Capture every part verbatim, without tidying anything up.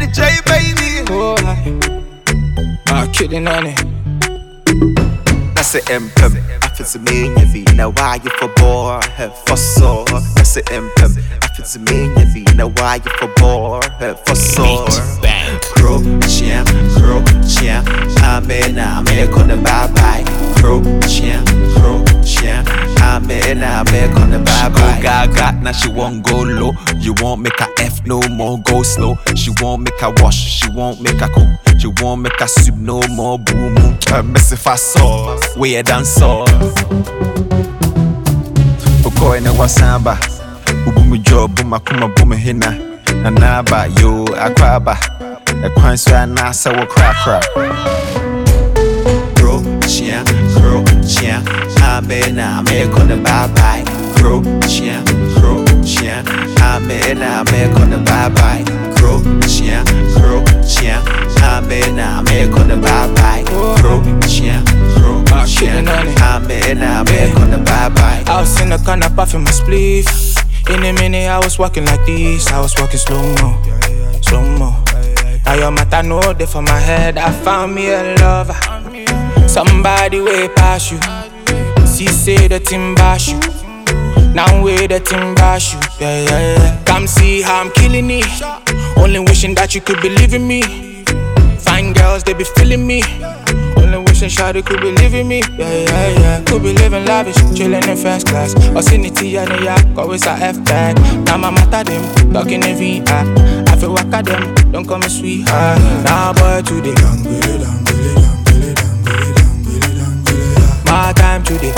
J baby. Oh, I'm kidding on it. That's it, M P M. After to me, you know why you for bore, have for so. That's it, M P M. After to me, you know why you for bore, have for so. Crow, champ, crow, champ. I'm in, I'm in, gonna bye bye. Crow, champ, crow, champ. I'm in, I'm in, gonna bye bye. Go gaga, now she won't go low. You won't make her F no more, go slow. She won't make her wash, she won't make her cook. She won't make her soup no more, boom, boom. I miss if I saw, way than saw. Oko ene wasamba, ubu mi job, buma kuma buma hina. Nanaba, yo, akwaba. A crime so I na so a crack crack. Crow, champ, crow, champ. I'm in, I'm in, gonna bye bye. Crow, champ, crow, champ. I'm in, I'm in, gonna bye bye. Crow, champ, crow, champ. I'm in, I'm in, gonna bye bye. Crow, champ, crow, champ. I'm in, I'm in, gonna bye bye. I was in the corner puffing my spliff. In a minute I was walking like this. I was walking slow mo, slow mo. Now your matter know they for my head. I found me a lover, somebody way past you. She say the thing bash you. Now way the thing bash you. Yeah, yeah, yeah. Come see how I'm killing it. Only wishing that you could believe in me. Fine girls, they be feeling me. Only wishing shawty could be living me. Yeah, yeah, yeah. Could be living lavish, chilling in first class. Or seen the T and the yak, always a F back. Now my matter them, talking in V I. I feel whack at them, don't call me sweetheart. Now boy today, my time today.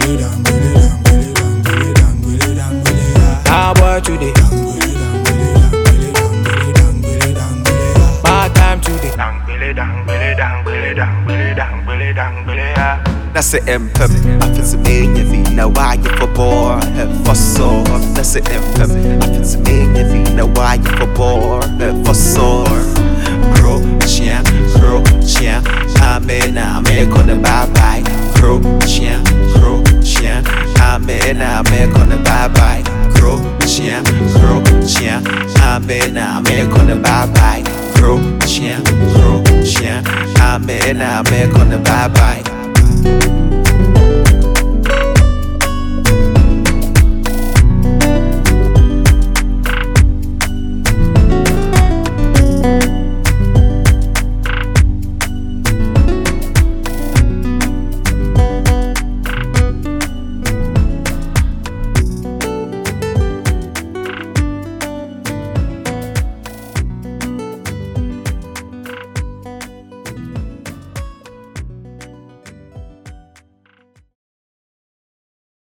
Now boy today, my time today. That's it, M P M. After to me, you know why you for bore, have for so. That's it, M P M. After to me, you know why you for bore, have for so. Crow, champ, crow, champ. I'm in, I'm in, gonna bye bye. Crow, champ, crow, champ. I'm in, I'm in, gonna bye bye. Crow, champ, crow, champ. I'm in, I'm in, gonna bye bye. Crow, champ, crow, champ. I'm in, I'm in, gonna bye bye.